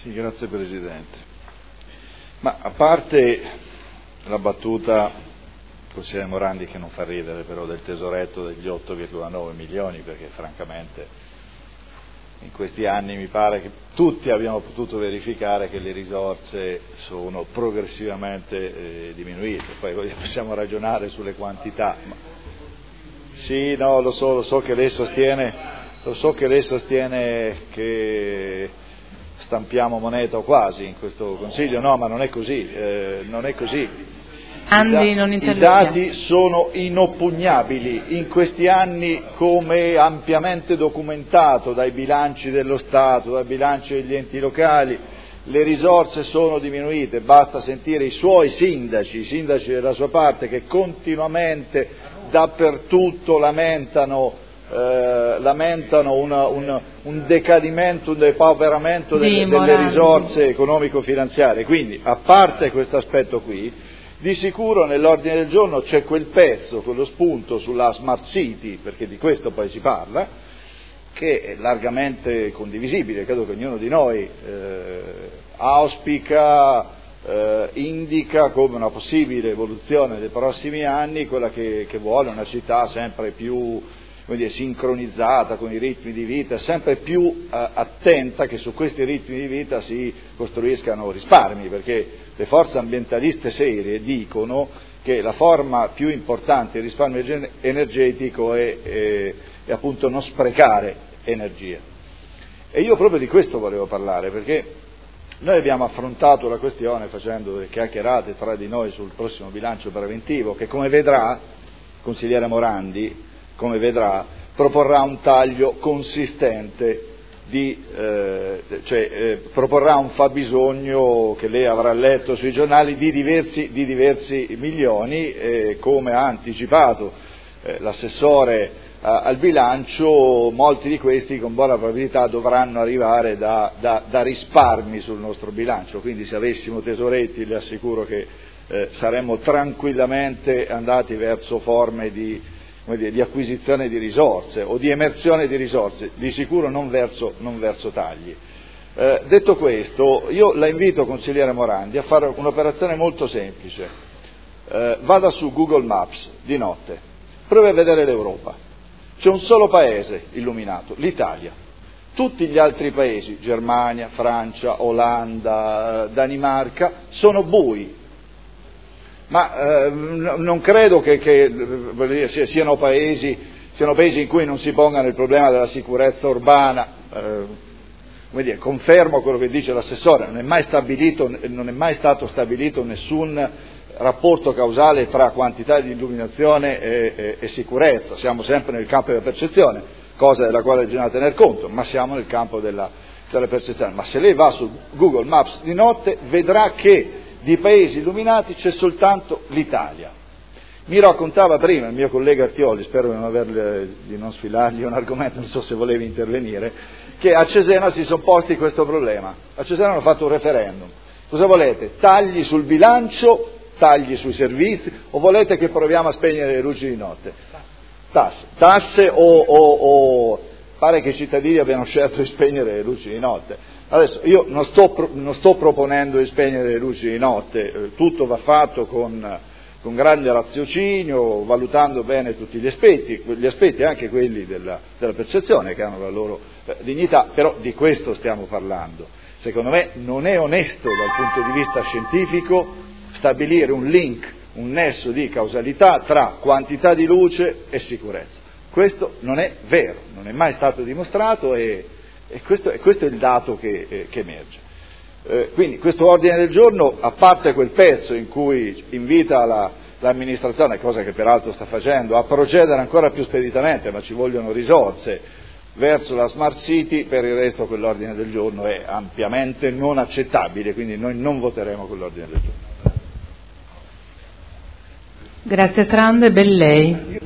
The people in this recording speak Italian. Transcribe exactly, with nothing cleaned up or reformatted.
Sì, grazie Presidente. Ma a parte la battuta, consigliere Morandi, che non fa ridere però, del tesoretto degli otto virgola nove milioni, perché francamente in questi anni mi pare che tutti abbiamo potuto verificare che le risorse sono progressivamente eh, diminuite, poi possiamo ragionare sulle quantità. Ma... Sì, no, lo so, lo so che lei sostiene, lo so che lei sostiene che stampiamo moneta o quasi in questo Consiglio, no, ma non è così, eh, non è così. Andi, non I dati sono inoppugnabili. In questi anni, come ampiamente documentato dai bilanci dello Stato, dai bilanci degli enti locali, le risorse sono diminuite. Basta sentire i suoi sindaci, i sindaci della sua parte, che continuamente dappertutto lamentano Eh, lamentano una, una, un decadimento, un depauperamento delle, delle risorse economico-finanziarie. Quindi, a parte questo aspetto qui, di sicuro nell'ordine del giorno c'è quel pezzo, quello spunto sulla Smart City, perché di questo poi si parla, che è largamente condivisibile, credo che ognuno di noi eh, auspica, eh, indica come una possibile evoluzione dei prossimi anni, quella che, che vuole una città sempre più, come dire, sincronizzata con i ritmi di vita, sempre più eh, attenta che su questi ritmi di vita si costruiscano risparmi, perché le forze ambientaliste serie dicono che la forma più importante di risparmio energetico è, è, è appunto non sprecare energia. E io proprio di questo volevo parlare, perché noi abbiamo affrontato la questione facendo delle chiacchierate tra di noi sul prossimo bilancio preventivo, che come vedrà, consigliere Morandi, come vedrà, proporrà un taglio consistente, di, eh, cioè eh, proporrà un fabbisogno che lei avrà letto sui giornali di diversi, di diversi milioni, eh, come ha anticipato eh, l'assessore eh, al bilancio, molti di questi con buona probabilità dovranno arrivare da, da, da risparmi sul nostro bilancio, quindi se avessimo tesoretti le assicuro che eh, saremmo tranquillamente andati verso forme di Come dire, di acquisizione di risorse o di emersione di risorse, di sicuro non verso, non verso tagli. Eh, detto questo, io la invito, consigliere Morandi, a fare un'operazione molto semplice. Eh, vada su Google Maps di notte, provi a vedere l'Europa. C'è un solo paese illuminato, l'Italia. Tutti gli altri paesi, Germania, Francia, Olanda, Danimarca, sono bui. Ma eh, non credo che, che dire, siano, paesi, siano paesi in cui non si pongano il problema della sicurezza urbana. Eh, come dire, confermo quello che dice l'assessore, non è mai stabilito, non è mai stato stabilito nessun rapporto causale tra quantità di illuminazione e, e, e sicurezza. Siamo sempre nel campo della percezione, cosa della quale bisogna tener conto, ma siamo nel campo della, della percezione. Ma se lei va su Google Maps di notte vedrà che di paesi illuminati c'è soltanto l'Italia. Mi raccontava prima il mio collega Artioli, spero di non, averle, di non sfilargli un argomento, non so se volevi intervenire, che a Cesena si sono posti questo problema. A Cesena hanno fatto un referendum. Cosa volete? Tagli sul bilancio, tagli sui servizi, o volete che proviamo a spegnere le luci di notte? Tasse. Tasse o, o, o... pare che i cittadini abbiano scelto di spegnere le luci di notte. Adesso io non sto, non sto proponendo di spegnere le luci di notte, eh, tutto va fatto con, con grande raziocinio, valutando bene tutti gli aspetti, gli aspetti anche quelli della, della percezione che hanno la loro eh, dignità, però di questo stiamo parlando. Secondo me non è onesto dal punto di vista scientifico stabilire un link, un nesso di causalità tra quantità di luce e sicurezza. Questo non è vero, non è mai stato dimostrato e E questo, e questo è il dato che, eh, che emerge. Eh, quindi questo ordine del giorno, a parte quel pezzo in cui invita la, l'amministrazione, cosa che peraltro sta facendo, a procedere ancora più speditamente, ma ci vogliono risorse, verso la Smart City, per il resto quell'ordine del giorno è ampiamente non accettabile, quindi noi non voteremo quell'ordine del giorno. Grazie Trande, Bellei.